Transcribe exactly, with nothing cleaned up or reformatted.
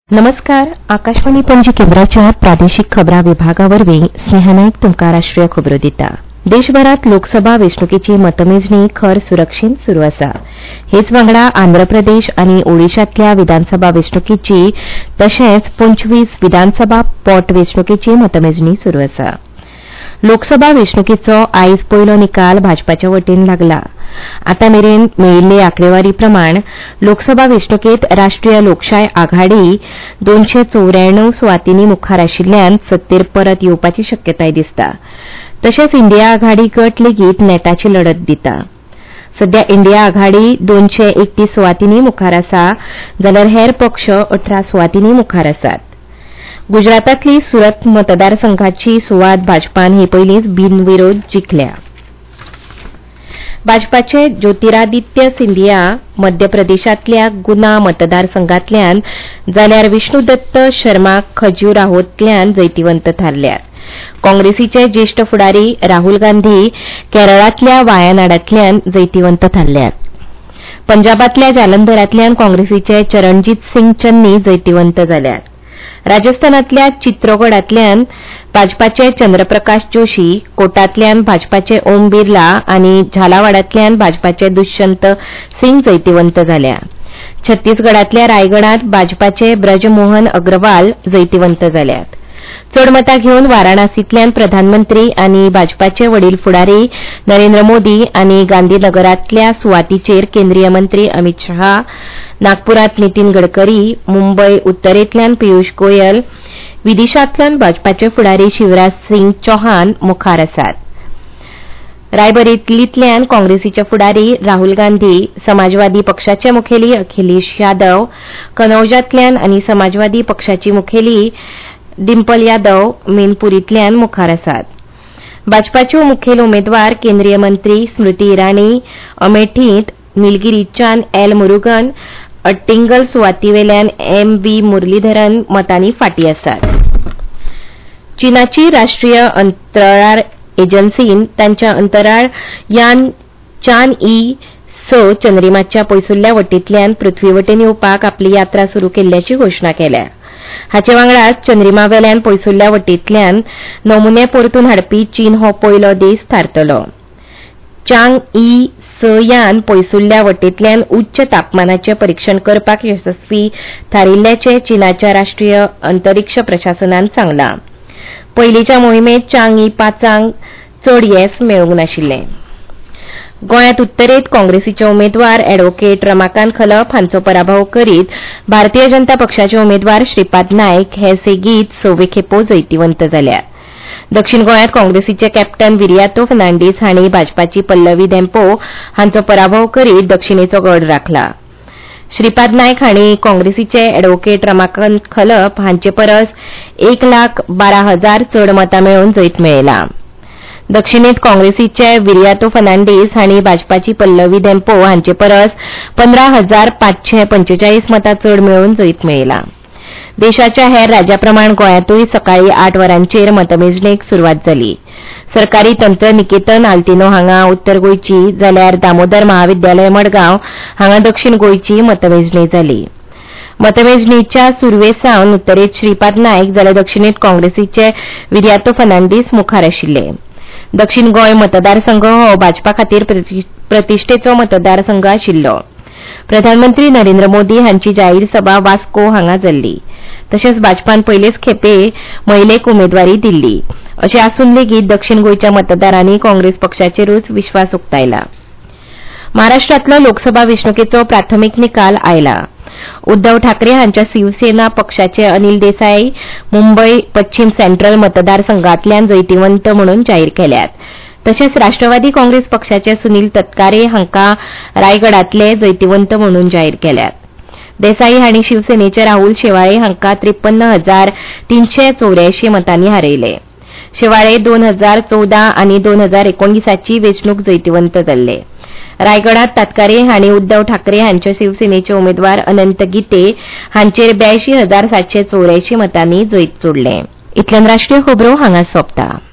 नमस्कार. आकाशवाणी पणजी केंद्राच्या प्रादेशीक खबरां विभागावरवीं स्नेहा नायक तुमकां राष्ट्रीय खबरो दिता. देशभरात लोकसभा वेंचणुकेची मतमेजणी खर सुरक्षेन सुरू आसा. हेच वांगडा आंध्र प्रदेश आनी ओडिशांतल्या विधानसभा वेंचणुकेची तशेंच पंचवीस विधानसभा पोट वेंचणुकेची मतमेजणी सुरू आसा. लोकसभा वेंचणुकेचो आयज पयलो निकाल भाजपाच्या वटेन लागला. आतां मेरेन मेळिल्ले आंकडेवारी प्रमाण लोकसभा वेंचणुकेत राष्ट्रीय लोकशाय आघाडी दोनशे चौऱ्याण्णव सुवातींनी मुखार आशिल्ल्यान सत्तेर परत येवपाची शक्यताय दिसता. तशेंच इंडिया आघाडी गट लेगीत नेटाची लडत दिता. सध्या इंडिया आघाडी दोनशे एकतीस सुवातींनी मुखार आसा जाल्यार हेर पक्ष अठरा सुवातींनी मुखार आसात. गुजरातांतली सुरत मतदारसंघाची सुवात भाजपान हे पयलींच बिनविरोध जिखल्या. भाजपाचे ज्योतिरादित्य सिंधिया मध्य प्रदेशांतल्या गुना मतदारसंघांतल्यान जाल्यार विष्णुदत्त शर्मा खजुराहोंतल्यान जैतिवंत थारल्यात. काँग्रेसीचे ज्येष्ठ फुडारी राहुल गांधी केरळांतल्या वायनाडांतल्यान जैतिवंत थारल्यात. पंजाबांतल्या जालंधरांतल्यान काँग्रेसीचे चरणजीत सिंग चन्नी जैतिवंत जाल्यात. राजस्थानांतल्या चित्रोगडांतल्यान भाजपाचे चंद्रप्रकाश जोशी, कोटांतल्यान भाजपाचे ओम बिर्ला आनी झालावाडांतल्यान भाजपाचे दुष्यंत सिंग जैतिवंत जाल्या. छत्तीसगडांतल्या रायगडांत भाजपाचे ब्रजमोहन अग्रवाल जैतिवंत जाल्यात. चड मतां घेवन वाराणसींतल्यान प्रधानमंत्री आनी भाजपाचे वडील फुडारी नरेंद्र मोदी आनी गांधीनगरांतल्या सुवातीचेर केंद्रीय मंत्री अमित शहा, नागपुरांत नितीन गडकरी, मुंबय उत्तरेंतल्यान पियुष गोयल, विदिशांतल्यान भाजपाचे फुडारी शिवराज सिंग चौहान मुखार आसात. रायबरेलींतल्यान काँग्रेसीचे फुडारी राहुल गांधी, समाजवादी पक्षाचे मुखेली अखिलेश यादव, कनौजांतल्यान आनी समाजवादी पक्षाची मुखेली डिंपल यादव मेनपुरींतल्यान मुखार आसात. भाजपाच्यो मुखेल उमेदवार केंद्रीय मंत्री स्मृती इराणी अमेठींत, निलगिरीच्यान एल मुरुगन, अट्टिंगल सुवातीवेल्यान एम व्ही मुरलीधरन मतांनी फाटीं आसात. चीनाची राष्ट्रीय अंतराळ एजन्सीन तांच्या अंतराळ यान चान ई स चंद्रिमाच्या पयसुल्ल्या वटेंतल्यान पृथ्वी वटेन येवपाक आपली यात्रा सुरू केल्ल्याची घोशणा केल्या. हाचे वांगडाच चंद्रिमावेल्यान पयसुल्ल्या वटेंतल्यान नमुने परतून हाडपी चीन हो पयलो देश थारतलो. चांग ई स यान पयसुल्ल्या वटेंतल्यान उच्च तापमानाचें परीक्षण करपाक यशस्वी थारिल्ल्याचें चीनाच्या राष्ट्रीय अंतरिक्ष प्रशासनान सांगलां. पयलींच्या मोहिमेंत चांग ई पांचांक चड येस मेळूंक नाशिल्लें. गोंयांत उत्तरेत काँग्रेसीचे उमेदवार अॅडव्होकेट रमाकांत खलप हांचो पराभव करीत भारतीय जनता पक्षाचे उमेदवार श्रीपाद नायक हे सेगीत सवे खेपो जैतिवंत जाल्यात. दक्षिण गोंयांत काँग्रेसीचे कॅप्टन विरियातो फर्नांडीस हांणी भाजपाची पल्लवी धेंपो हांचो पराभव करीत दक्षिणेचो गड राखला. श्रीपाद नायक हांणी काँग्रेसीचे अॅडव्होकेट रमाकांत खलप हांचे परस एक लाख बारा हजार चड मतां मेळोवन जैत मेळयलां. दक्षिणेत काँग्रेसीचे विरियातो फर्नांडीस हांणी भाजपाची पल्लवी धेंपो हांचे परस पंदरा हजार पांचशे पंचेचाळीस मतां चड मेळोवन जैत मेळयलां. देशाच्या हेर राज्याप्रमाण गोंयांतूय सकाळी आठ वरांचेर मतमेजणेक सुरवात जाली. सरकारी तंत्र निकेतन आल्तिनो हांगा उत्तर गोंयची जाल्यार दामोदर महाविद्यालय मडगांव हांगा दक्षिण गोंयची मतमेजणी जाली. मतमेजणीच्या सुरवेसावन उत्तरेत श्रीपाद नायक जाल्यार दक्षिणेत काँग्रेसीचे विरियातो फर्नांडीस मुखार आशिल्ले. दक्षिण गोंय मतदारसंघ हो भाजपा खातीर प्रतिश्ठेचो मतदारसंघ आशिल्लो. प्रधानमंत्री नरेंद्र मोदी हांची जाहीर सभा वास्को हांगा जाल्ली. तशेंच भाजपान पयलेच खेपे महिलेक उमेदवारी दिल्ली. अशें आसून लेगीत दक्षिण गोंयच्या मतदारांनी काँग्रेस पक्षाचेरूच विश्वास उक्तायला. महाराष्ट्रांतलो लोकसभा वेंचणुकेचो प्राथमीक निकाल आयला. उद्धव ठाकरे हांच्या शिवसेना पक्षाचे अनिल देसाई मुंबय पश्चिम सेंट्रल मतदारसंघांतल्यान जैतिवंत म्हणून जाहीर केल्यात. तशेंच राष्ट्रवादी काँग्रेस पक्षाचे सुनील तत्कारे हांकां रायगडांतले जैतिवंत म्हणून जाहीर केल्यात. देसाई हांणी शिवसेनेचे राहुल शेवाळे हांकां त्रेपन्न हजार तिनशे चौऱ्यायंशी मतांनी हारयले. शेवाळे दोन हजार चौदा आनी दोन हजार एकोणीसाची वेंचणूक जैतिवंत जाल्ले. रायगडांत तत्कारे हांणी उद्धव ठाकरे हांचे शिवसेनेचे उमेदवार अनंत गीते हांचेर ब्यायंशी हजार सातशे चौऱ्यायंशी मतांनी जैत जोडले. इतल्यान राष्ट्रीय खबरो हांगा सोंपता.